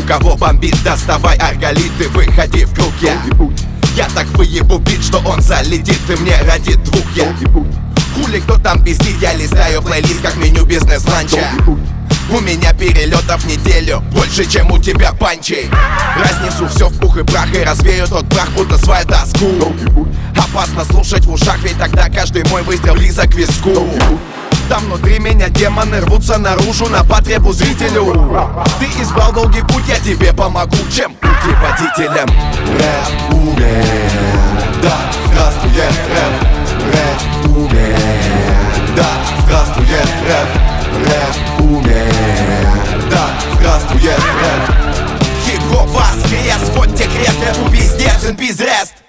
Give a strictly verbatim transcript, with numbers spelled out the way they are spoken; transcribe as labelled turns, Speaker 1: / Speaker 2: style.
Speaker 1: кого бомбит, доставай арголиты, выходи в круг, я Я так выебу бит, что он залетит, и мне родит двух, я Хули кто там пиздит, я листаю плейлист, как меню бизнес-ланча. У меня перелетов в неделю больше, чем у тебя панчей. Разнесу все в пух и прах и развею тот прах, будто свою доску. Опасно слушать в ушах, ведь тогда каждый мой выстрел близок к виску. Там внутри меня демоны рвутся наружу на потребу зрителю. Ты избрал долгий путь, я тебе помогу, чем путеводителем.
Speaker 2: Рэп умер, да, здравствует рэп. Рэп умер, да, здравствует рэп. Рэп умер, да, здравствует рэп.
Speaker 1: Хип-хоп воскрес, вот те крест, рэпу пиздец, and пиздец.